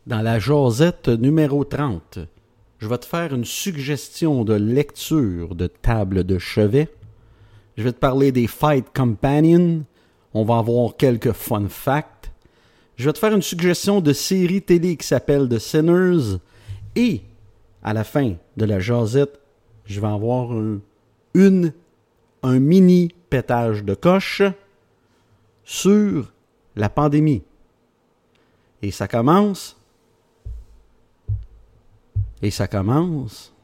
Dans la jasette numéro 30, je vais te faire une suggestion de lecture de table de chevet. Je vais te parler des Fight Companion. On va avoir quelques fun facts. Je vais te faire une suggestion de série télé qui s'appelle The Sinners. Et, à la fin de la jasette, je vais avoir un mini pétage de coche sur la pandémie. Et ça commence. Et ça commence.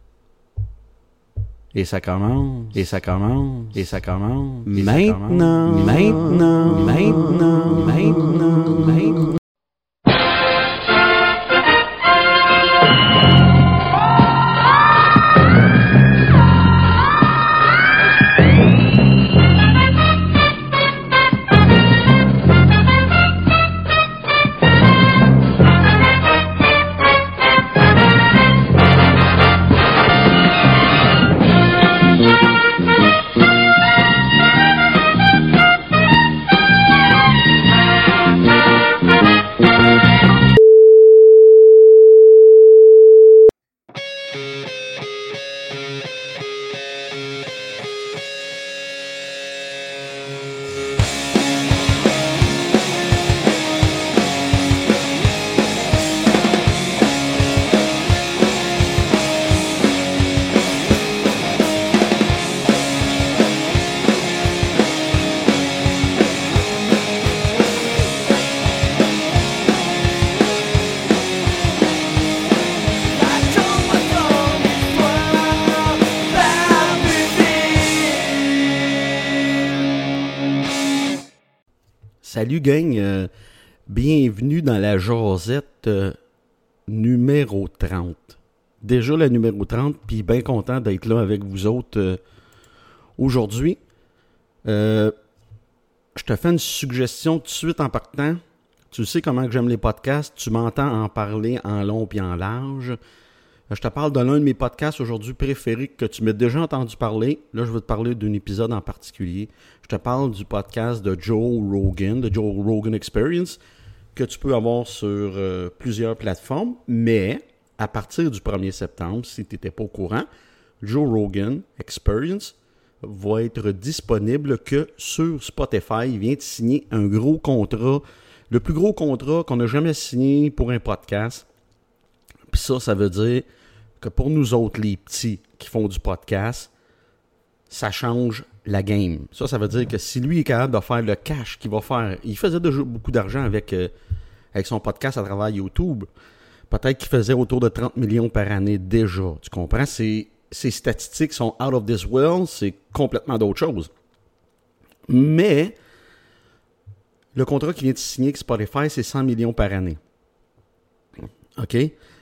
Et ça commence. Et ça commence. Et ça commence. Maintenant. Salut gang, bienvenue dans la jasette numéro 30. Déjà la numéro 30, puis bien content d'être là avec vous autres aujourd'hui. Je te fais une suggestion tout de suite en partant. Tu sais comment que j'aime les podcasts, tu m'entends en parler en long puis en large. Je te parle de l'un de mes podcasts aujourd'hui préférés que tu m'as déjà entendu parler. Là, je vais te parler d'un épisode en particulier. Je te parle du podcast de Joe Rogan, de Joe Rogan Experience, que tu peux avoir sur plusieurs plateformes. Mais, à partir du 1er septembre, si tu n'étais pas au courant, Joe Rogan Experience va être disponible que sur Spotify. Il vient de signer un gros contrat, le plus gros contrat qu'on a jamais signé pour un podcast. Puis ça veut dire que pour nous autres, les petits qui font du podcast, ça change la game. Ça veut dire que si lui est capable de faire le cash qu'il va faire, il faisait déjà beaucoup d'argent avec son podcast à travers YouTube. Peut-être qu'il faisait autour de 30 millions par année déjà. Tu comprends? Ces statistiques sont out of this world, c'est complètement d'autre chose. Mais le contrat qu'il vient de signer avec Spotify, c'est 100 millions par année. OK?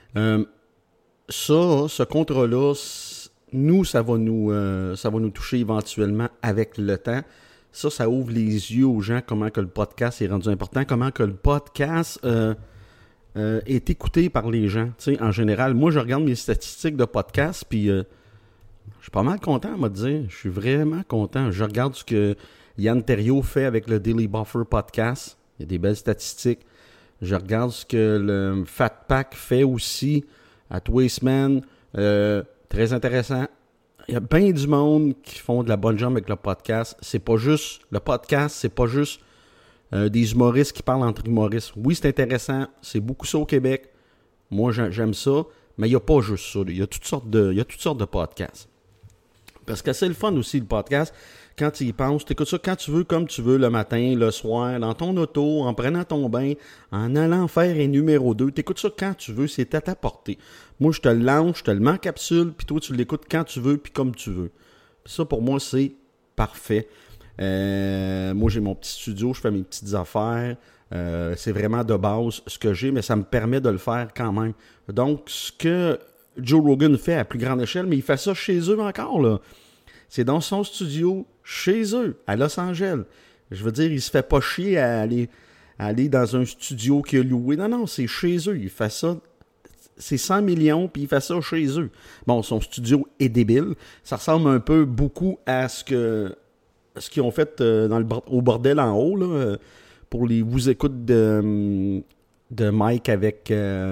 Ce contrat-là, nous, ça va nous toucher éventuellement avec le temps. Ça ouvre les yeux aux gens, comment que le podcast est rendu important, comment que le podcast est écouté par les gens. Tu sais, en général, moi, je regarde mes statistiques de podcast, puis je suis pas mal content, on va te dire. Je suis vraiment content. Je regarde ce que Yann Terriot fait avec le Daily Buffer podcast. Il y a des belles statistiques. Je regarde ce que le Fat Pack fait aussi à tous les semaines. Très intéressant. Il y a bien du monde qui font de la bonne jambe avec le podcast. C'est pas juste le podcast, c'est pas juste des humoristes qui parlent entre humoristes. Oui, c'est intéressant. C'est beaucoup ça au Québec. Moi, j'aime ça. Mais il n'y a pas juste ça. Il y a toutes sortes de podcasts. Parce que c'est le fun aussi, le podcast. Quand tu y penses, tu écoutes ça quand tu veux, comme tu veux, le matin, le soir, dans ton auto, en prenant ton bain, en allant faire un numéro 2. Tu écoutes ça quand tu veux, c'est à ta portée. Moi, je te le lance, je te le mets en capsule, puis toi, tu l'écoutes quand tu veux, puis comme tu veux. Puis ça, pour moi, c'est parfait. Moi, j'ai mon petit studio, je fais mes petites affaires. C'est vraiment de base ce que j'ai, mais ça me permet de le faire quand même. Donc, ce que Joe Rogan fait à plus grande échelle, mais il fait ça chez eux encore, là. C'est dans son studio, chez eux, à Los Angeles. Je veux dire, il se fait pas chier à aller dans un studio qu'il a loué. Non, c'est chez eux. Il fait ça. C'est 100 millions, puis il fait ça chez eux. Bon, son studio est débile. Ça ressemble un peu beaucoup à ce qu'ils ont fait au bordel en haut, là, pour les vous écoutes de de Mike avec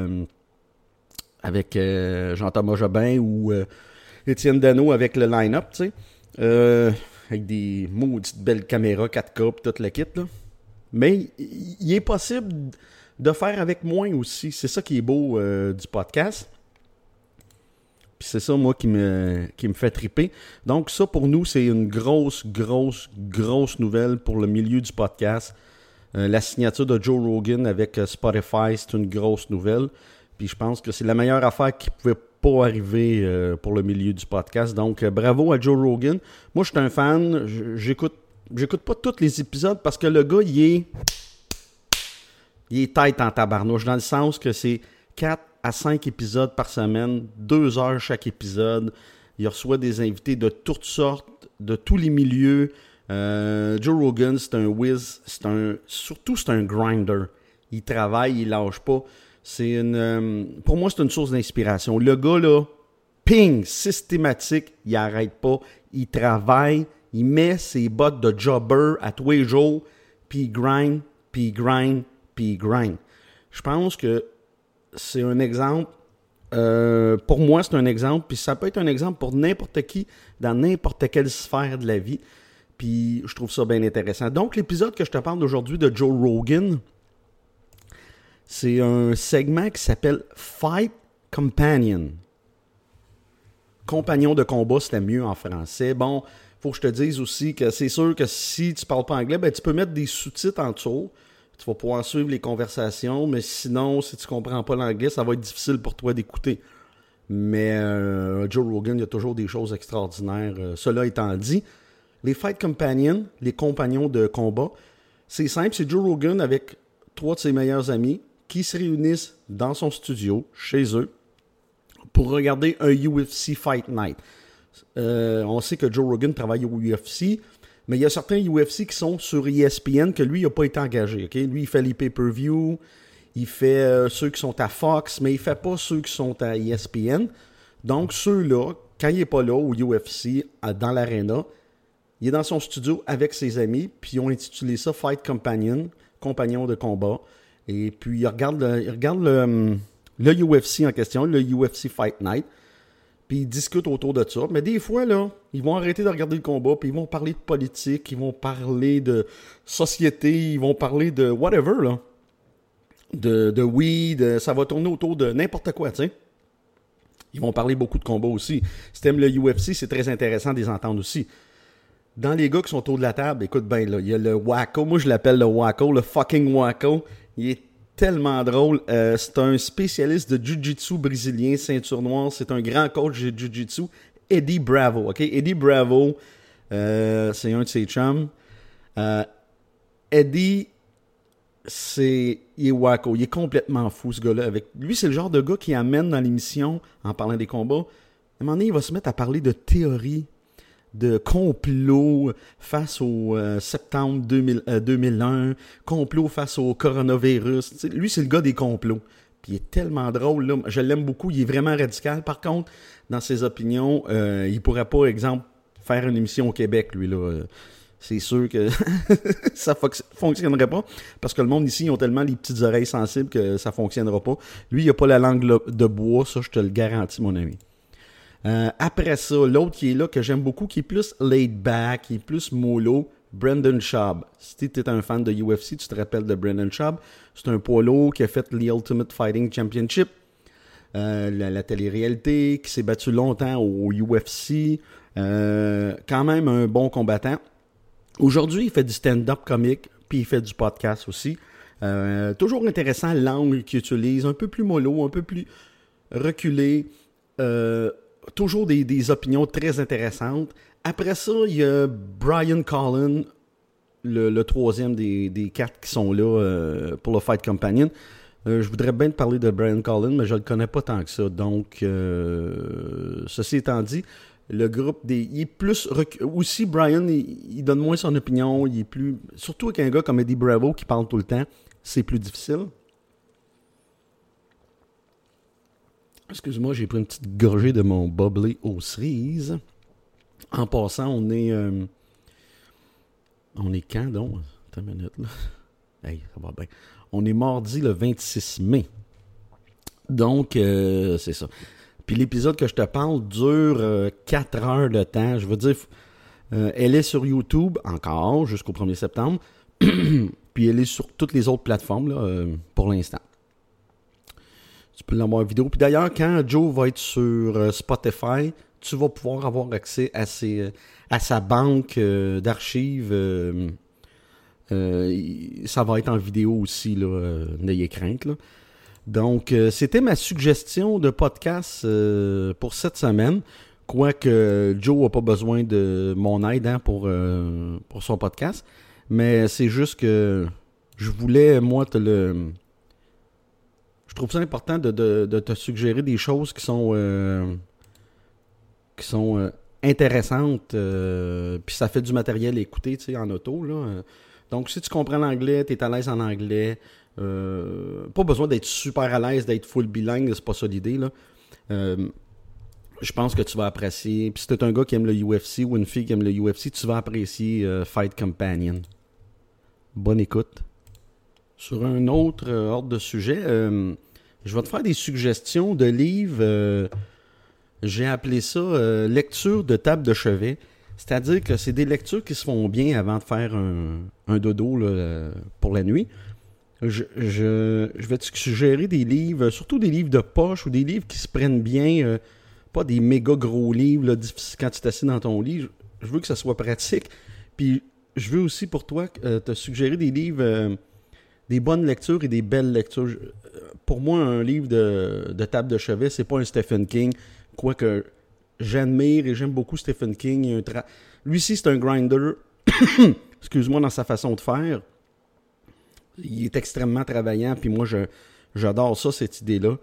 Jean-Thomas Jobin ou Étienne Dano avec le line-up, tu sais. Avec des maudites belles caméras 4K et tout le kit, là. Mais il est possible de faire avec moins aussi. C'est ça qui est beau du podcast. Puis c'est ça, moi, qui me fait triper. Donc ça, pour nous, c'est une grosse nouvelle pour le milieu du podcast. La signature de Joe Rogan avec Spotify, c'est une grosse nouvelle. Puis je pense que c'est la meilleure affaire qui pouvait pas arriver pour le milieu du podcast. Donc, bravo à Joe Rogan. Moi, je suis un fan. J'écoute pas tous les épisodes parce que le gars, il est tête en tabarnouche, dans le sens que c'est 4 à 5 épisodes par semaine, 2 heures chaque épisode. Il reçoit des invités de toutes sortes, de tous les milieux. Joe Rogan, c'est un whiz. Surtout, c'est un grinder. Il travaille, il lâche pas. Pour moi, c'est une source d'inspiration. Le gars, là, ping, systématique, il arrête pas. Il travaille, il met ses bottes de jobber à tous les jours, puis il grind, puis il grind, puis il grind. Je pense que c'est un exemple. Pour moi, c'est un exemple, puis ça peut être un exemple pour n'importe qui, dans n'importe quelle sphère de la vie. Puis je trouve ça bien intéressant. Donc, l'épisode que je te parle d'aujourd'hui de Joe Rogan, c'est un segment qui s'appelle Fight Companion. Compagnon de combat, c'était mieux en français. Bon, faut que je te dise aussi que c'est sûr que si tu parles pas anglais, ben tu peux mettre des sous-titres en dessous. Tu vas pouvoir suivre les conversations, mais sinon, si tu comprends pas l'anglais, ça va être difficile pour toi d'écouter. Mais Joe Rogan, il y a toujours des choses extraordinaires. Cela étant dit, les Fight Companion, les compagnons de combat, c'est simple, c'est Joe Rogan avec 3 de ses meilleurs amis qui se réunissent dans son studio, chez eux, pour regarder un UFC Fight Night. On sait que Joe Rogan travaille au UFC, mais il y a certains UFC qui sont sur ESPN que lui, il n'a pas été engagé. Okay? Lui, il fait les pay-per-view, il fait ceux qui sont à Fox, mais il ne fait pas ceux qui sont à ESPN. Donc, ceux-là, quand il n'est pas là au UFC, dans l'arena, il est dans son studio avec ses amis, puis ils ont intitulé ça Fight Companion, compagnon de combat. Et puis, il regarde le UFC en question, le UFC Fight Night, puis ils discutent autour de ça. Mais des fois, là, ils vont arrêter de regarder le combat, puis ils vont parler de politique, ils vont parler de société, ils vont parler de whatever, là. De weed, ça va tourner autour de n'importe quoi, tu sais. Ils vont parler beaucoup de combats aussi. Si t'aimes le UFC, c'est très intéressant de les entendre aussi. Dans les gars qui sont autour de la table, écoute bien, là, il y a le Wacko. Moi, je l'appelle le Wacko, le fucking Wacko. Il est tellement drôle. C'est un spécialiste de Jiu-Jitsu brésilien, ceinture noire. C'est un grand coach de Jiu-Jitsu. Eddie Bravo, OK? Eddie Bravo, c'est un de ses chums. Eddie, il est Wacko. Il est complètement fou, ce gars-là. Lui, c'est le genre de gars qui amène dans l'émission, en parlant des combats, à un moment donné, il va se mettre à parler de théorie, de complot face au septembre 2001, complot face au coronavirus. T'sais, lui, c'est le gars des complots. Puis il est tellement drôle, là. Je l'aime beaucoup, il est vraiment radical. Par contre, dans ses opinions, il pourrait pas, exemple, faire une émission au Québec, lui, là. C'est sûr que ça fonctionnerait pas, parce que le monde ici, ils ont tellement les petites oreilles sensibles que ça fonctionnera pas. Lui, il a pas la langue de bois, ça, je te le garantis, mon ami. Après ça, l'autre qui est là, que j'aime beaucoup, qui est plus laid back, qui est plus mollo, Brendan Schaub. Si tu es un fan de UFC, tu te rappelles de Brendan Schaub. C'est un poids lourd qui a fait l'Ultimate Fighting Championship, la télé-réalité, qui s'est battu longtemps au UFC. Quand même un bon combattant. Aujourd'hui, il fait du stand-up comique, puis il fait du podcast aussi. Toujours intéressant l'angle qu'il utilise, un peu plus mollo, un peu plus reculé. Toujours des opinions très intéressantes. Après ça, il y a Brian Collin, le troisième des 4 qui sont là pour le Fight Companion. Je voudrais bien te parler de Brian Collin, mais je ne le connais pas tant que ça. Donc, ceci étant dit, le groupe il est plus aussi Brian, il donne moins son opinion, il est plus, surtout avec un gars comme Eddie Bravo qui parle tout le temps, c'est plus difficile. Excuse-moi, j'ai pris une petite gorgée de mon bubbly aux cerises. En passant, on est quand donc? Attends une minute là. Hey, ça va bien. On est mardi le 26 mai. Donc, c'est ça. Puis l'épisode que je te parle dure 4 heures de temps. Je veux dire, elle est sur YouTube encore jusqu'au 1er septembre. Puis elle est sur toutes les autres plateformes là, pour l'instant. Tu peux l'avoir en vidéo. Puis d'ailleurs, quand Joe va être sur Spotify, tu vas pouvoir avoir accès à sa banque d'archives. Ça va être en vidéo aussi, là, n'ayez crainte. Là. Donc, c'était ma suggestion de podcast pour cette semaine. Quoique Joe n'a pas besoin de mon aide pour son podcast. Mais c'est juste que je voulais, moi, je trouve ça important de te suggérer des choses qui sont intéressantes. Puis ça fait du matériel à écouter, tu sais, en auto, là. Donc, si tu comprends l'anglais, tu es à l'aise en anglais. Pas besoin d'être super à l'aise, d'être full bilingue, c'est pas ça l'idée, là. Je pense que tu vas apprécier. Puis si t'es un gars qui aime le UFC ou une fille qui aime le UFC, tu vas apprécier Fight Companion. Bonne écoute. Sur un autre ordre de sujet, je vais te faire des suggestions de livres. J'ai appelé ça lecture de table de chevet. C'est-à-dire que c'est des lectures qui se font bien avant de faire un dodo là, pour la nuit. Je vais te suggérer des livres, surtout des livres de poche ou des livres qui se prennent bien, pas des méga gros livres là, difficiles quand tu t'assieds dans ton lit. Je veux que ça soit pratique. Puis je veux aussi pour toi te suggérer des livres, des bonnes lectures et des belles lectures. Pour moi, un livre de table de chevet, c'est pas un Stephen King, quoique j'admire et j'aime beaucoup Stephen King. Lui-ci, c'est un grinder, excuse-moi, dans sa façon de faire. Il est extrêmement travaillant, puis moi, j'adore ça, cette idée-là.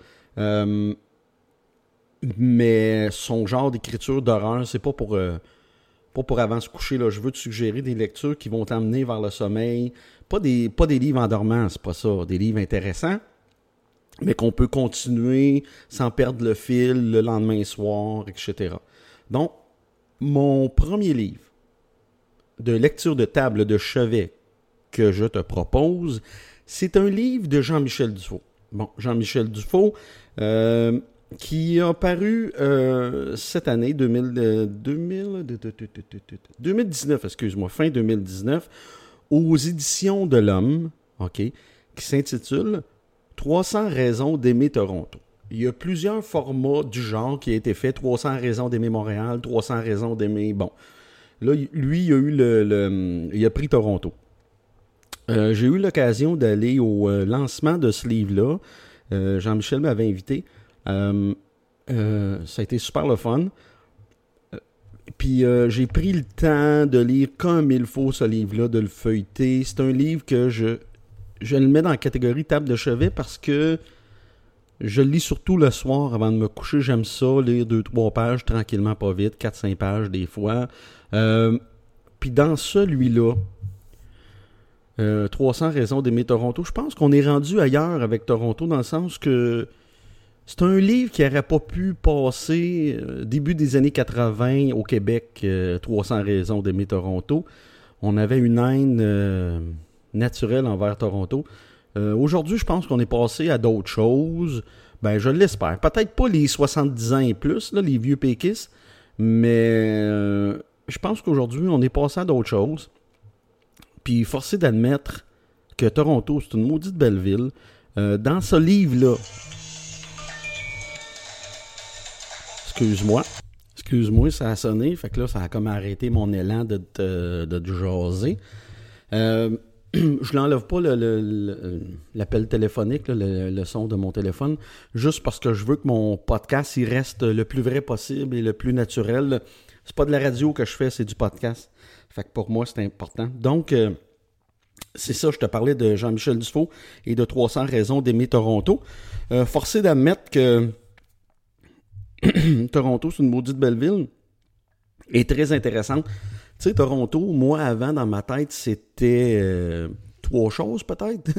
Mais son genre d'écriture d'horreur, c'est pas pour avant se coucher. Là. Je veux te suggérer des lectures qui vont t'amener vers le sommeil. Pas des livres endormants, c'est pas ça. Des livres intéressants, mais qu'on peut continuer sans perdre le fil le lendemain soir, etc. Donc, mon premier livre de lecture de table de chevet que je te propose, c'est un livre de Jean-Michel Dufault. Bon, Jean-Michel Dufault, qui a paru cette année, 2019, excuse-moi, fin 2019, aux éditions de l'Homme, OK, qui s'intitule « 300 raisons d'aimer Toronto ». Il y a plusieurs formats du genre qui a été fait, 300 raisons d'aimer Montréal, 300 raisons d'aimer... Bon, là, lui, il a eu il a pris Toronto. J'ai eu l'occasion d'aller au lancement de ce livre-là. Jean-Michel m'avait invité. Ça a été super le fun. Puis j'ai pris le temps de lire comme il faut ce livre-là, de le feuilleter. C'est un livre que je le mets dans la catégorie table de chevet parce que je le lis surtout le soir avant de me coucher. J'aime ça, lire 2-3 pages tranquillement, pas vite, 4-5 pages des fois. Puis dans celui-là, 300 raisons d'aimer Toronto, je pense qu'on est rendu ailleurs avec Toronto dans le sens que c'est un livre qui n'aurait pas pu passer début des années 80 au Québec, 300 raisons d'aimer Toronto. On avait une haine naturelle envers Toronto. Aujourd'hui, je pense qu'on est passé à d'autres choses. Ben, je l'espère. Peut-être pas les 70 ans et plus, là, les vieux péquistes, mais je pense qu'aujourd'hui, on est passé à d'autres choses. Puis, forcé d'admettre que Toronto, c'est une maudite belle ville. Dans ce livre-là, excuse-moi, ça a sonné. Fait que là, ça a comme arrêté mon élan de te jaser. Je n'enlève pas l'appel téléphonique, là, le son de mon téléphone, juste parce que je veux que mon podcast il reste le plus vrai possible et le plus naturel. C'est pas de la radio que je fais, c'est du podcast. Fait que pour moi, c'est important. Donc, c'est ça, je te parlais de Jean-Michel Dufault et de 300 raisons d'aimer Toronto. Forcé d'admettre que Toronto, c'est une maudite belle ville et très intéressante. Tu sais, Toronto, moi, avant, dans ma tête, c'était 3 choses, peut-être.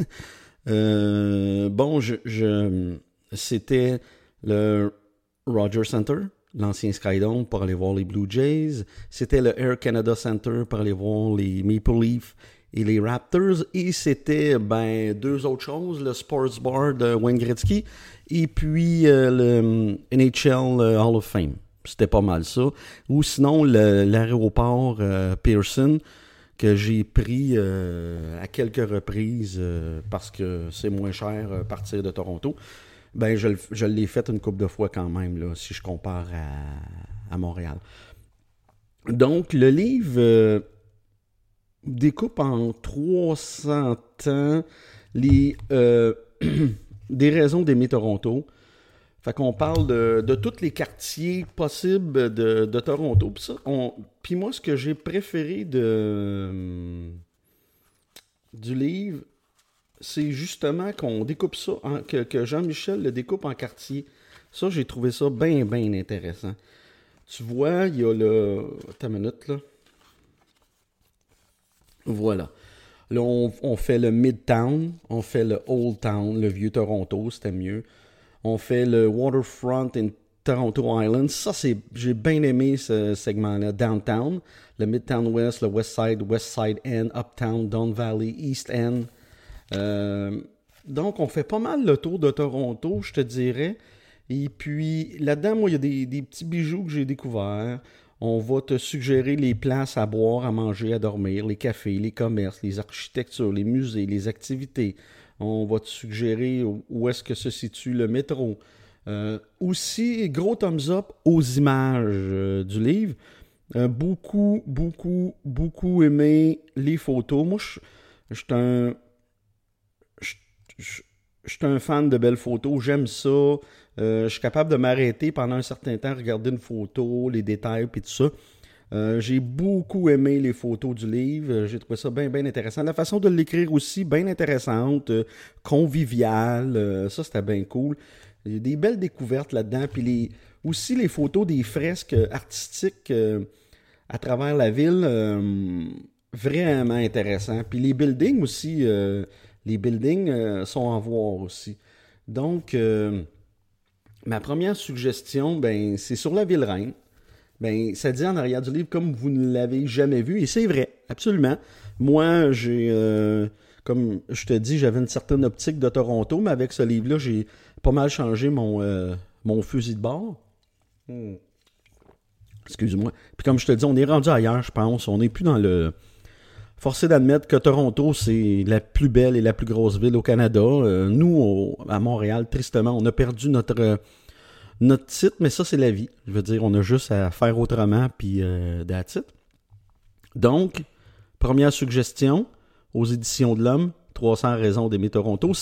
C'était le Rogers Center, l'ancien Skydome, pour aller voir les Blue Jays. C'était le Air Canada Center pour aller voir les Maple Leafs et les Raptors. Et c'était deux autres choses, le Sports Bar de Wayne Gretzky et puis le NHL Hall of Fame. C'était pas mal ça. Ou sinon, l'aéroport Pearson, que j'ai pris à quelques reprises parce que c'est moins cher partir de Toronto. Je l'ai fait une couple de fois quand même, là, si je compare à Montréal. Donc, le livre découpe en 300 ans des raisons d'aimer Toronto. Fait qu'on parle de tous les quartiers possibles de Toronto. Puis moi, ce que j'ai préféré du livre, c'est justement qu'on découpe ça, que Jean-Michel le découpe en quartiers. Ça, j'ai trouvé ça bien, bien intéressant. Tu vois, il y a le... Attends une minute, là. Voilà. Là, on fait le Midtown, on fait le Old Town, le vieux Toronto, c'était mieux. On fait le Waterfront in Toronto Island. Ça, j'ai bien aimé ce segment-là. Downtown, le Midtown West, le West Side End, Uptown, Don Valley, East End. Donc, on fait pas mal le tour de Toronto, je te dirais. Et puis, là-dedans, moi, il y a des petits bijoux que j'ai découverts. On va te suggérer les places à boire, à manger, à dormir, les cafés, les commerces, les architectures, les musées, les activités. On va te suggérer où est-ce que se situe le métro. Aussi, gros thumbs up aux images du livre. Beaucoup aimé les photos. Moi, je suis un fan de belles photos. J'aime ça. Je suis capable de m'arrêter pendant un certain temps, regarder une photo, les détails et tout ça. J'ai beaucoup aimé les photos du livre. J'ai trouvé ça bien, bien intéressant. La façon de l'écrire aussi, bien intéressante, conviviale. Ça, c'était bien cool. Il y a des belles découvertes là-dedans. Puis aussi les photos des fresques artistiques à travers la ville, vraiment intéressant. Puis les buildings aussi, sont à voir aussi. Donc, ma première suggestion, c'est sur la ville reine. Ça dit en arrière du livre comme vous ne l'avez jamais vu, et c'est vrai, absolument. Moi, comme je te dis, j'avais une certaine optique de Toronto, mais avec ce livre-là, j'ai pas mal changé mon fusil de bord. Excuse-moi. Puis comme je te dis, on est rendu ailleurs, je pense. On n'est plus dans le... Forcé d'admettre que Toronto, c'est la plus belle et la plus grosse ville au Canada. Nous, à Montréal, tristement, on a perdu notre titre, mais ça, c'est la vie. Je veux dire, on a juste à faire autrement, puis that's it. Donc, première suggestion aux Éditions de l'Homme, 300 raisons d'aimer Toronto,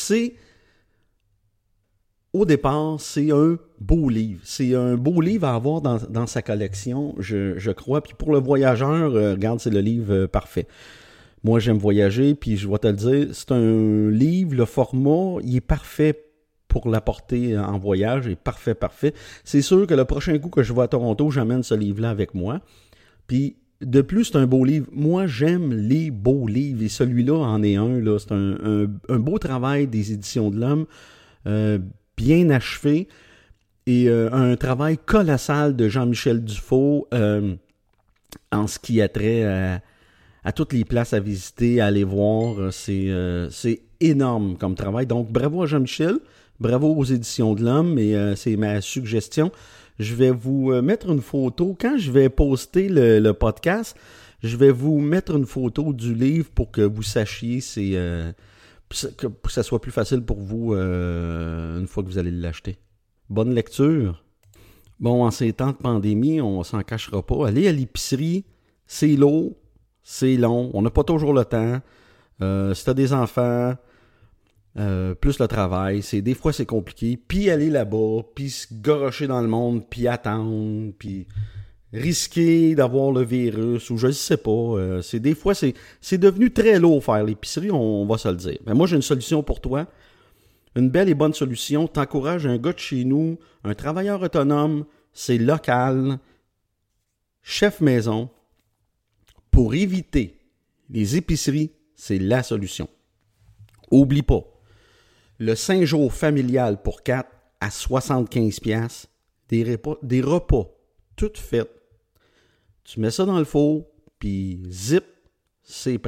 au départ, c'est un beau livre. C'est un beau livre à avoir dans sa collection, je crois. Puis pour le voyageur, regarde, c'est le livre parfait. Moi, j'aime voyager, puis je vais te le dire, c'est un livre, le format, il est parfait pour l'apporter en voyage, il est parfait. C'est sûr que le prochain coup que je vais à Toronto, j'amène ce livre-là avec moi. Puis, de plus, c'est un beau livre. Moi, j'aime les beaux livres, et celui-là en est un. Là. C'est un beau travail des Éditions de l'Homme, bien achevé, et un travail colossal de Jean-Michel Dufault en ce qui a trait à toutes les places à visiter, à aller voir. C'est énorme comme travail. Donc, bravo à Jean-Michel, bravo aux Éditions de l'Homme, et c'est ma suggestion. Je vais vous mettre une photo. Quand je vais poster le podcast, je vais vous mettre une photo du livre pour que vous sachiez, pour que ça soit plus facile pour vous une fois que vous allez l'acheter. Bonne lecture. Bon, en ces temps de pandémie, on s'en cachera pas. Aller à l'épicerie, c'est lourd. C'est long, on n'a pas toujours le temps. Si tu as des enfants, plus le travail, des fois c'est compliqué. Puis aller là-bas, puis se gorocher dans le monde, puis attendre, puis risquer d'avoir le virus, ou je ne sais pas. Des fois, c'est devenu très lourd faire l'épicerie, on va se le dire. Mais moi, j'ai une solution pour toi. Une belle et bonne solution. T'encourages un gars de chez nous, un travailleur autonome, c'est local, chef maison. Pour éviter les épiceries, c'est la solution. Oublie pas, le 5 jours familial pour 4 à 75$, des repas tout faits. Tu mets ça dans le four, puis zip, c'est prêt.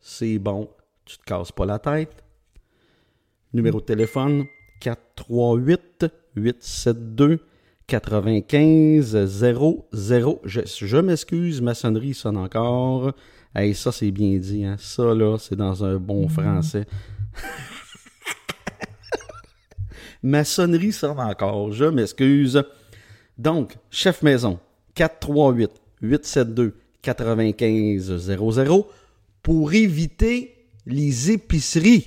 c'est bon, tu te casses pas la tête. Numéro de téléphone, 438-872-9500. Je m'excuse, maçonnerie sonne encore. Hey, ça, c'est bien dit, hein. Ça, là, c'est dans un bon français. Maçonnerie sonne encore, je m'excuse. Donc, chef maison, 438-872-9500 pour éviter les épiceries.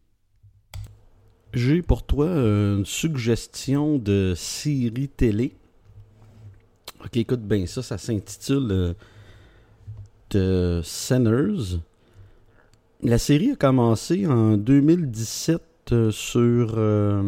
J'ai pour toi une suggestion de série télé. Ok, écoute bien ça, ça s'intitule The Sinners. La série a commencé en 2017 sur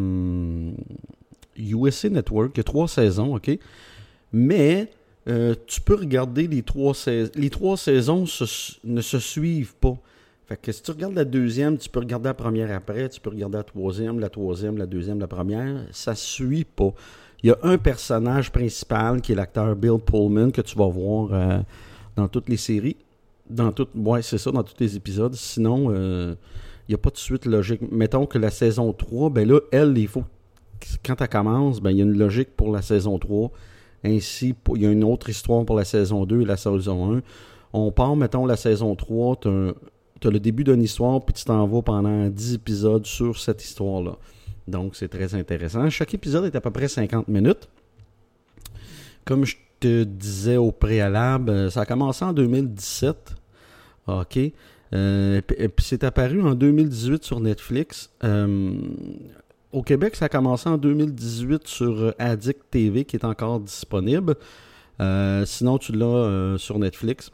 USA Network. Il y a 3 saisons, ok? Mais tu peux regarder les 3 saisons. Les 3 saisons ne se suivent pas. Fait que si tu regardes la deuxième, tu peux regarder la première après, tu peux regarder la troisième, la deuxième, la première. Ça ne suit pas. Il y a un personnage principal qui est l'acteur Bill Pullman que tu vas voir dans toutes les séries. Ouais, c'est ça, dans tous les épisodes. Sinon, il n'y a pas de suite logique. Mettons que la saison 3, ben là, il faut quand elle commence, ben il y a une logique pour la saison 3. Ainsi, il y a une autre histoire pour la saison 2 et la saison 1. On part, mettons, la saison 3, tu as le début d'une histoire, puis tu t'en vas pendant 10 épisodes sur cette histoire-là. Donc, c'est très intéressant. Chaque épisode est à peu près 50 minutes. Comme je te disais au préalable, ça a commencé en 2017. OK. Puis c'est apparu en 2018 sur Netflix. Au Québec, ça a commencé en 2018 sur Addict TV, qui est encore disponible. Sinon, tu l'as sur Netflix.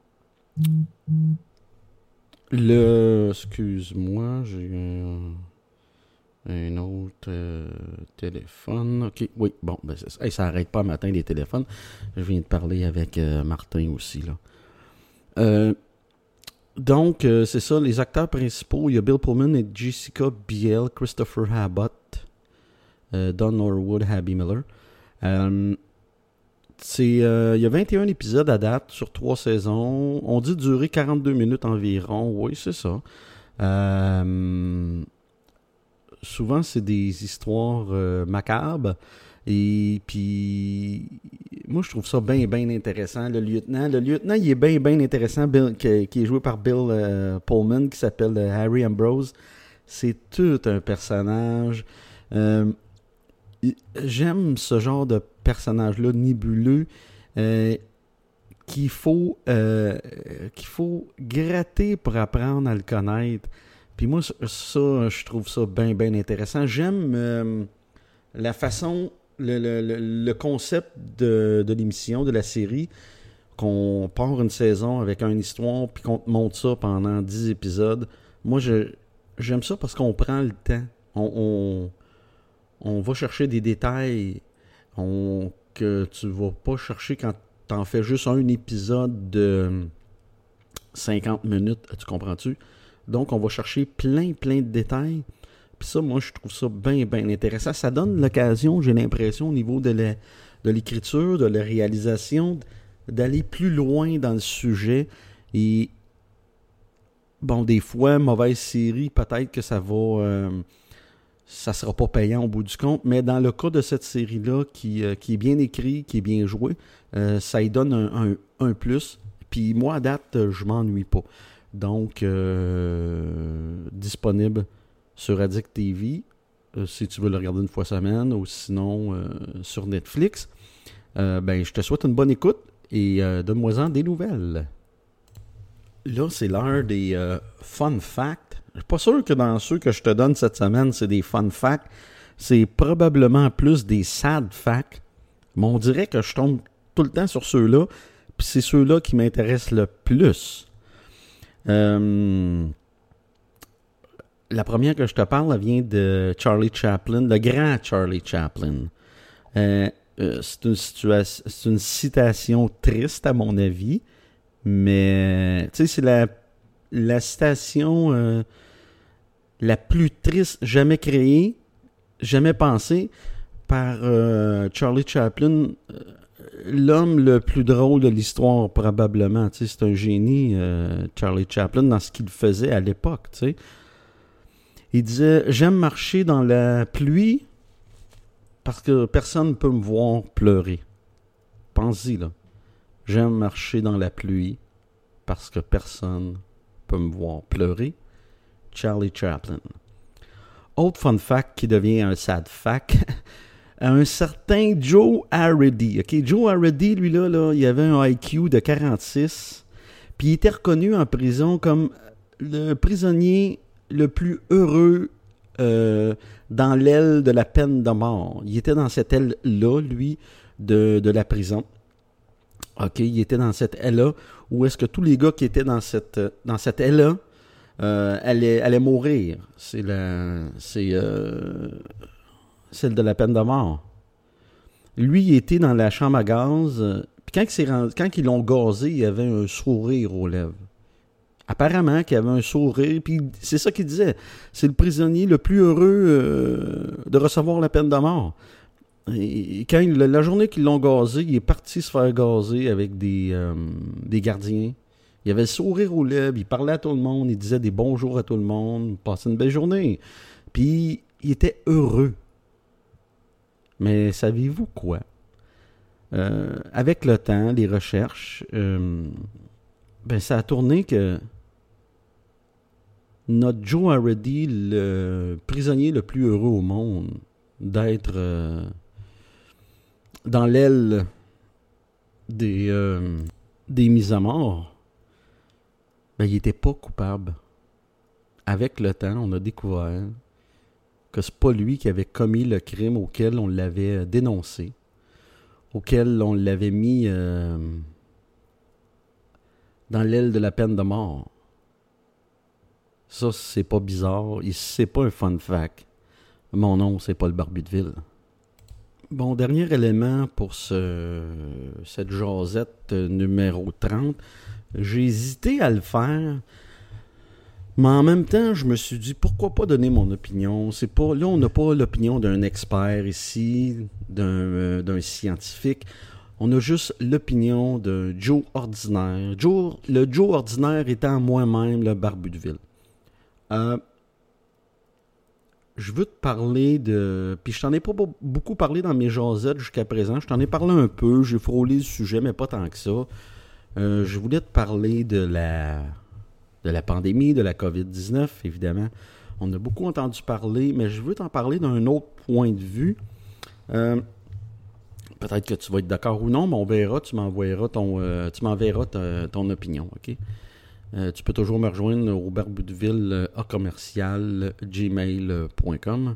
Excuse-moi, j'ai un autre téléphone. OK, oui, bon, ben c'est ça. Hey, ça n'arrête pas matin les téléphones. Je viens de parler avec Martin aussi, là. Donc, c'est ça, les acteurs principaux, il y a Bill Pullman et Jessica Biel, Christopher Abbott, Don Norwood, Abby Miller. Il y a 21 épisodes à date sur 3 saisons. On dit durer 42 minutes environ. Oui, c'est ça. Souvent, c'est des histoires macabres. Et puis, moi, je trouve ça bien, bien intéressant. Le lieutenant, il est bien, bien intéressant, qui est joué par Bill Pullman, qui s'appelle Harry Ambrose. C'est tout un personnage. J'aime ce genre de personnage-là, nébuleux, qu'il faut gratter pour apprendre à le connaître. Puis moi, ça, je trouve ça bien, bien intéressant. J'aime la façon... Le concept de l'émission, de la série, qu'on part une saison avec une histoire puis qu'on te montre ça pendant 10 épisodes. Moi, j'aime ça parce qu'on prend le temps. On va chercher des détails que tu vas pas chercher quand t'en fais juste un épisode de 50 minutes. Tu comprends-tu? Donc, on va chercher plein de détails. Puis ça, moi, je trouve ça bien, bien intéressant. Ça donne l'occasion, j'ai l'impression, au niveau de l'écriture, de la réalisation, d'aller plus loin dans le sujet. Et, bon, des fois, mauvaise série, peut-être que ça sera pas payant au bout du compte. Mais dans le cas de cette série-là, qui est bien écrite, qui est bien jouée, ça y donne un plus. Puis moi, à date, je m'ennuie pas. Donc, disponible sur Addict TV, si tu veux le regarder une fois semaine, ou sinon sur Netflix. Je te souhaite une bonne écoute et donne-moi-en des nouvelles. Là, c'est l'heure des fun facts. Je suis pas sûr que dans ceux que je te donne cette semaine, c'est des fun facts. C'est probablement plus des sad facts. Mais on dirait que je tombe tout le temps sur ceux-là, puis c'est ceux-là qui m'intéressent le plus. La première que je te parle, elle vient de Charlie Chaplin, le grand Charlie Chaplin. C'est une citation triste à mon avis, mais tu sais, c'est la citation la plus triste jamais créée, jamais pensée par Charlie Chaplin. l'homme le plus drôle de l'histoire, probablement. Tu sais, c'est un génie, Charlie Chaplin, dans ce qu'il faisait à l'époque. Tu sais. Il disait « J'aime marcher dans la pluie parce que personne ne peut me voir pleurer. » Pense-y, là. « J'aime marcher dans la pluie parce que personne ne peut me voir pleurer. » Charlie Chaplin. Autre fun fact qui devient un sad fact, un certain Joe Harrody. Okay? Joe Harrody, lui, là, il avait un IQ de 46, puis il était reconnu en prison comme le prisonnier le plus heureux dans l'aile de la peine de mort. Il était dans cette aile-là, lui, de la prison. OK, il était dans cette aile-là, où est-ce que tous les gars qui étaient dans cette aile-là allaient mourir. C'est celle de la peine de mort. Lui, il était dans la chambre à gaz, puis quand ils l'ont gazé, il avait un sourire aux lèvres. Apparemment qu'il avait un sourire, puis c'est ça qu'il disait. C'est le prisonnier le plus heureux de recevoir la peine de mort. Et quand la journée qu'ils l'ont gazé, il est parti se faire gazer avec des gardiens. Il avait le sourire aux lèvres, il parlait à tout le monde, il disait des bonjours à tout le monde, il passait une belle journée. Puis il était heureux. Mais savez-vous quoi? Avec le temps, les recherches, ça a tourné que notre Joe Harrody, le prisonnier le plus heureux au monde, d'être dans l'aile des mises à mort, il n'était pas coupable. Avec le temps, on a découvert que c'est pas lui qui avait commis le crime auquel on l'avait dénoncé, auquel on l'avait mis dans l'aile de la peine de mort. Ça, c'est pas bizarre. C'est pas un fun fact. Mon nom, c'est Paul Barbu de Ville. Bon, dernier élément pour cette jasette numéro 30. J'ai hésité à le faire, mais en même temps, je me suis dit, pourquoi pas donner mon opinion? Là, on n'a pas l'opinion d'un expert ici, d'un scientifique. On a juste l'opinion d'un Joe ordinaire. Le Joe ordinaire étant moi-même le Barbu de Ville. Je veux te parler de... Puis je t'en ai pas beaucoup parlé dans mes jasettes jusqu'à présent. Je t'en ai parlé un peu, j'ai frôlé le sujet, mais pas tant que ça. Je voulais te parler de la pandémie, de la COVID-19, évidemment. On a beaucoup entendu parler, mais je veux t'en parler d'un autre point de vue. Peut-être que tu vas être d'accord ou non, mais on verra. Tu m'enverras ton opinion, OK? Tu peux toujours me rejoindre au barboudeville @gmail.com.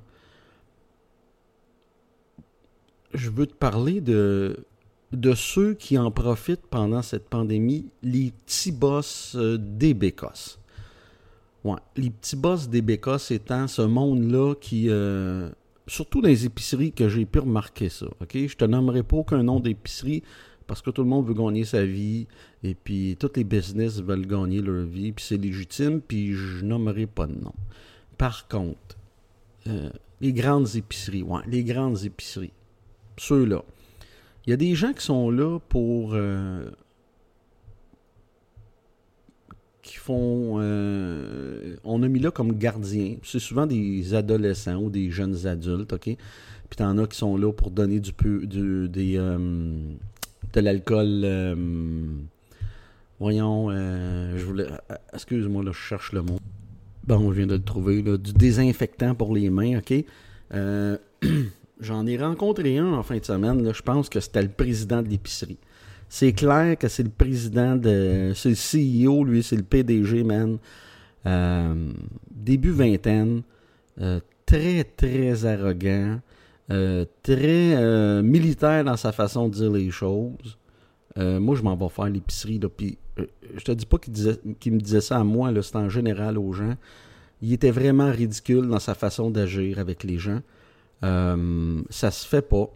Je veux te parler de ceux qui en profitent pendant cette pandémie, les petits boss des bécosses. Ouais, les petits boss des bécosses étant ce monde-là qui... surtout dans les épiceries que j'ai pu remarquer ça. OK? Je te nommerai pas aucun nom d'épicerie parce que tout le monde veut gagner sa vie et puis tous les business veulent gagner leur vie puis c'est légitime puis je nommerai pas de nom. Par contre, les grandes épiceries, ceux-là, il y a des gens qui sont là pour... qui font... on a mis là comme gardiens. C'est souvent des adolescents ou des jeunes adultes, OK? Puis t'en as qui sont là pour donner de l'alcool... excuse-moi, là, je cherche le mot. Bon, je viens de le trouver, là. Du désinfectant pour les mains, OK? J'en ai rencontré un en fin de semaine, là. Je pense que c'était le président de l'épicerie. C'est clair que c'est le président c'est le CEO, lui, c'est le PDG, man. Début vingtaine, très, très arrogant, très militaire dans sa façon de dire les choses. Moi, je m'en vais faire l'épicerie, là, puis je te dis pas qu'il me disait ça à moi, là, c'est en général aux gens. Il était vraiment ridicule dans sa façon d'agir avec les gens. Ça se fait pas.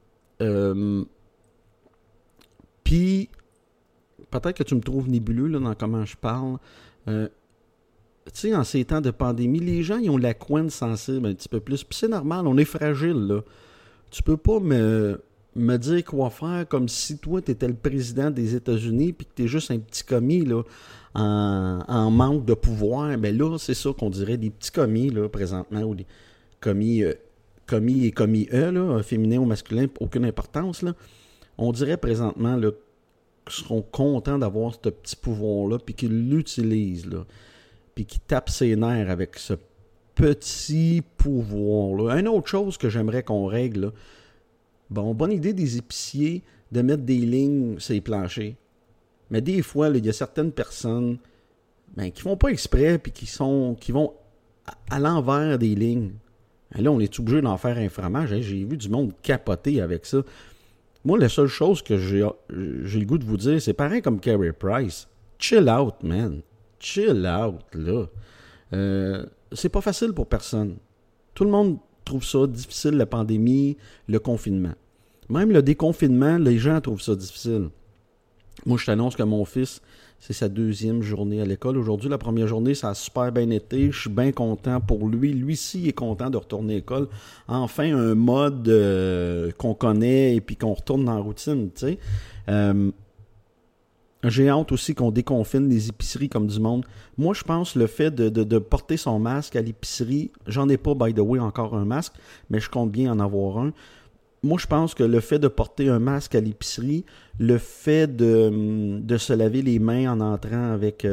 Puis, peut-être que tu me trouves nébuleux là, dans comment je parle. Tu sais, en ces temps de pandémie, les gens, ils ont la couenne sensible un petit peu plus. Puis c'est normal, on est fragile, là. Tu peux pas me me dire quoi faire comme si toi, tu étais le président des États-Unis puis que tu es juste un petit commis là, en manque de pouvoir, ben là, c'est ça qu'on dirait des petits commis là, présentement, ou des commis, commis et commis là, féminin ou masculin, aucune importance. Là. On dirait présentement là, qu'ils seront contents d'avoir ce petit pouvoir-là puis qu'ils l'utilisent, là, puis qu'ils tapent ses nerfs avec ce petit pouvoir-là. Une autre chose que j'aimerais qu'on règle, là, bon, bonne idée des épiciers de mettre des lignes sur les planchers. Mais des fois, il y a certaines personnes qui font pas exprès puis qui vont à l'envers des lignes. Et là, on est obligé d'en faire un fromage. Hein? J'ai vu du monde capoter avec ça. Moi, la seule chose que j'ai le goût de vous dire, c'est pareil comme Carey Price. Chill out, man. Chill out, là. C'est pas facile pour personne. Tout le monde trouve ça difficile, la pandémie, le confinement. Même le déconfinement, les gens trouvent ça difficile. Moi, je t'annonce que mon fils, c'est sa 2e journée à l'école. Aujourd'hui, la première journée, ça a super bien été. Je suis bien content pour lui. Lui-ci, il est content de retourner à l'école. Enfin, un mode qu'on connaît et puis qu'on retourne dans la routine, tu sais. J'ai hâte aussi qu'on déconfine les épiceries comme du monde. Moi, je pense le fait de porter son masque à l'épicerie, j'en ai pas, by the way, encore un masque, mais je compte bien en avoir un. Moi, je pense que le fait de porter un masque à l'épicerie, le fait de se laver les mains en entrant avec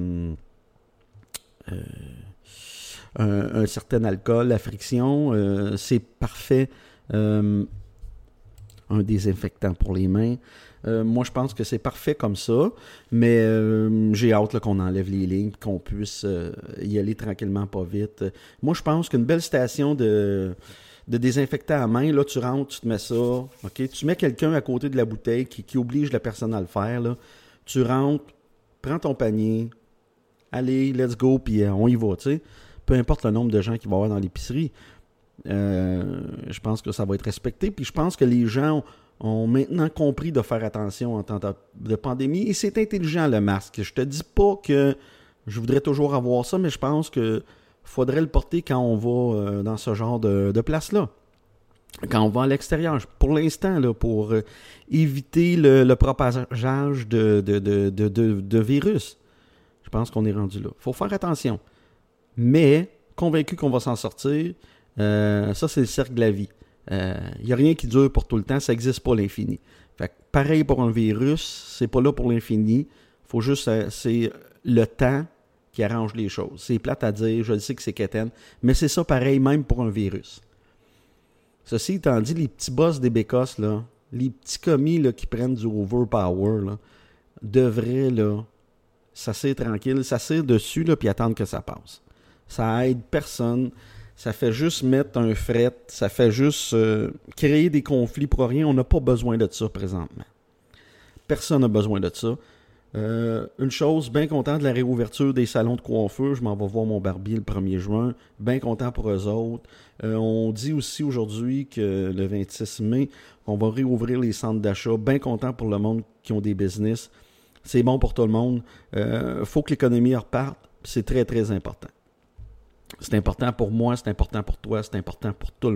un certain alcool, la friction, c'est parfait. Un désinfectant pour les mains. Moi, je pense que c'est parfait comme ça, mais j'ai hâte là, qu'on enlève les lignes, qu'on puisse y aller tranquillement, pas vite. Moi, je pense qu'une belle station de désinfectant à main, là, tu rentres, tu te mets ça, ok, tu mets quelqu'un à côté de la bouteille qui oblige la personne à le faire, là. Tu rentres, prends ton panier, allez, let's go, puis on y va, tu sais. Peu importe le nombre de gens qu'il va y avoir dans l'épicerie, je pense que ça va être respecté, puis je pense que les gens ont maintenant compris de faire attention en temps de pandémie, et c'est intelligent le masque. Je te dis pas que je voudrais toujours avoir ça, mais je pense que faudrait le porter quand on va dans ce genre de place-là. Quand on va à l'extérieur. Pour l'instant, là, pour éviter le propagage de virus. Je pense qu'on est rendu là. Il faut faire attention. Mais, convaincu qu'on va s'en sortir, ça, c'est le cercle de la vie. Il n'y a rien qui dure pour tout le temps. Ça n'existe pas l'infini. Fait que, pareil pour un virus, c'est pas là pour l'infini. Faut juste... c'est le temps qui arrange les choses. C'est plate à dire, je le sais que c'est quétaine, mais c'est ça pareil même pour un virus. Ceci étant dit, les petits boss des bécosses, là, les petits commis là, qui prennent du overpower, là, devraient là, s'asseoir tranquille, s'asseoir dessus là, puis attendre que ça passe. Ça aide personne, ça fait juste mettre un fret, ça fait juste créer des conflits pour rien. On n'a pas besoin de ça présentement. Personne n'a besoin de ça. Une chose, bien content de la réouverture des salons de coiffure. Je m'en vais voir mon barbier le 1er juin. Bien content pour eux autres. On dit aussi aujourd'hui que le 26 mai, on va réouvrir les centres d'achat. Bien content pour le monde qui ont des business. C'est bon pour tout le monde. Faut que l'économie reparte. C'est très, très important. C'est important pour moi, c'est important pour toi, c'est important pour tout le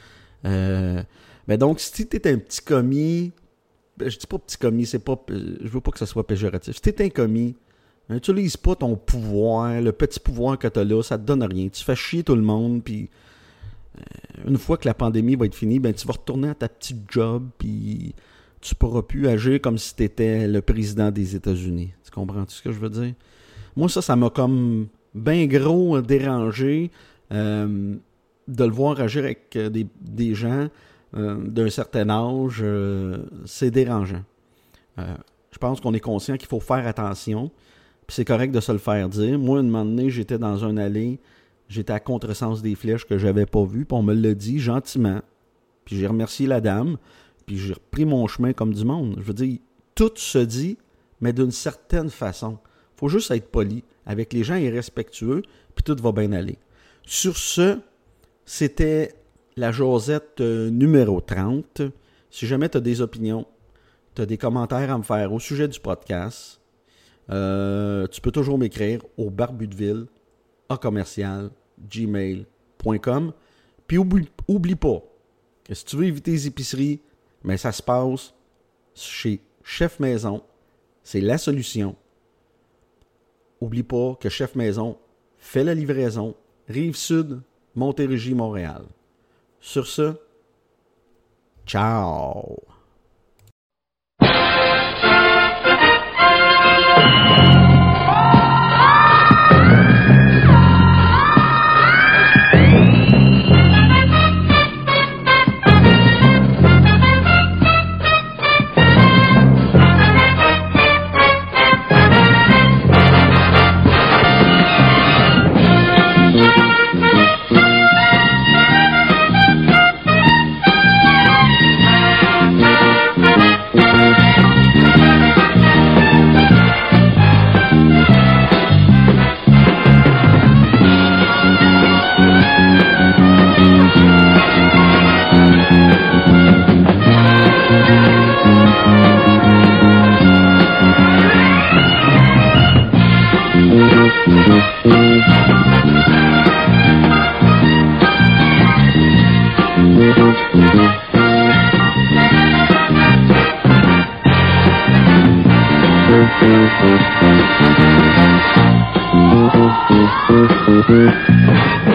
monde. Mais donc, si tu es un petit commis... Je dis pas petit commis, c'est pas. Je veux pas que ça soit péjoratif. Si t'es un commis, n'utilise pas ton pouvoir, le petit pouvoir que t'as là, ça te donne rien. Tu fais chier tout le monde, puis une fois que la pandémie va être finie, ben tu vas retourner à ta petite job, puis tu pourras plus agir comme si t'étais le président des États-Unis. Tu comprends ce que je veux dire? Moi, ça m'a comme bien gros dérangé de le voir agir avec des gens d'un certain âge, c'est dérangeant. Je pense qu'on est conscient qu'il faut faire attention, puis c'est correct de se le faire dire. Moi, un moment donné, j'étais dans un allée, j'étais à contresens des flèches que j'avais pas vu, puis on me l'a dit gentiment. Puis j'ai remercié la dame, puis j'ai repris mon chemin comme du monde. Je veux dire, tout se dit, mais d'une certaine façon. Faut juste être poli avec les gens et respectueux, puis tout va bien aller. Sur ce, c'était la Josette numéro 30. Si jamais tu as des opinions, tu as des commentaires à me faire au sujet du podcast, tu peux toujours m'écrire au barbudeville@gmail.com. Puis oublie pas que si tu veux éviter les épiceries, mais ça se passe chez Chef Maison. C'est la solution. Oublie pas que Chef Maison fait la livraison Rive-Sud, Montérégie, Montréal. Sur ce, ciao! Thank you.